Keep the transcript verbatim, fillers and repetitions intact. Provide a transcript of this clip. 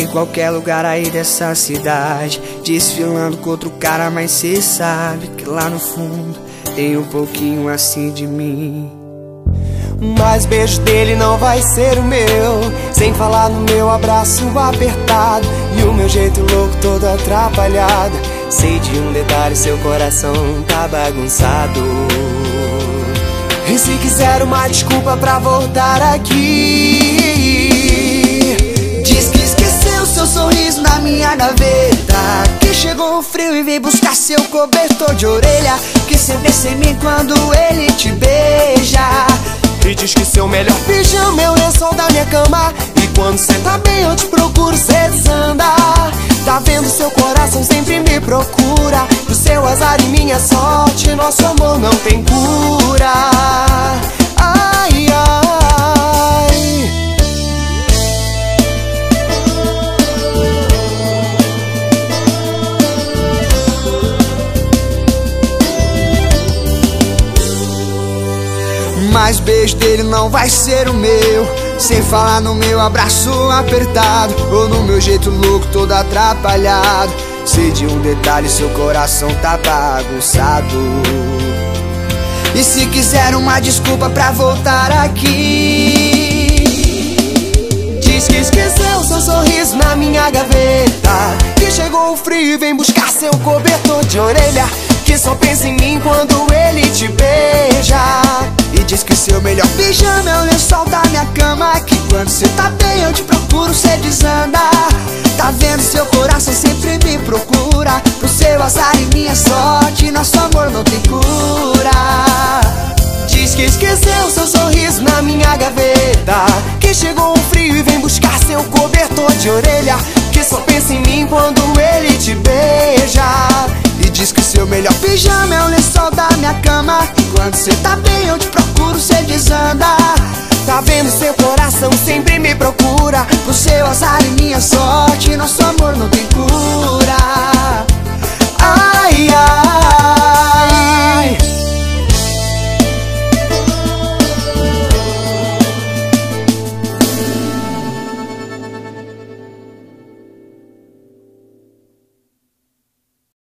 qualquer lugar aí dessa cidade, desfilando com outro cara, mas cê sabe que lá no fundo tem um pouquinho assim de mim. Mas beijo dele não vai ser o meu, sem falar no meu abraço apertado e o meu jeito louco todo atrapalhado. Sei de um detalhe, seu coração tá bagunçado. E se quiser uma desculpa pra voltar aqui, diz que esqueceu seu sorriso na minha gaveta, que chegou o frio e veio buscar seu cobertor de orelha, que cê pensa em mim quando ele te beija. E diz que seu melhor pijama é o lençol da minha cama, e quando cê tá bem eu te procuro, cê desanda. Tá vendo, seu coração sempre me procura, pro seu azar e minha sorte nosso amor não tem cura. Ai, ai. Mas beijo dele não vai ser o meu, sem falar no meu abraço apertado ou no meu jeito louco todo atrapalhado. Sei de um detalhe, seu coração tá bagunçado. E se quiser uma desculpa pra voltar aqui, diz que esqueceu seu sorriso na minha gaveta, que chegou o frio e vem buscar seu cobertor de orelha, que só pensa em mim quando ele te beija. E diz que seu melhor pijama é o lençol da minha cama, que quando cê tá bem eu te procuro, cê desanda. Tá vendo, seu coração sempre me procura, pro seu azar e minha sorte nosso amor não tem cura. Diz que esqueceu seu sorriso na minha gaveta, que chegou o frio e vem buscar seu cobertor de orelha, que só pensa em mim quando ele te beija. E diz que seu melhor pijama é o lençol da minha cama, e quando cê tá bem eu te procuro, cê desanda. Tá vendo, seu coração sempre me procura, pro seu azar e minha sorte nosso amor não tem cura.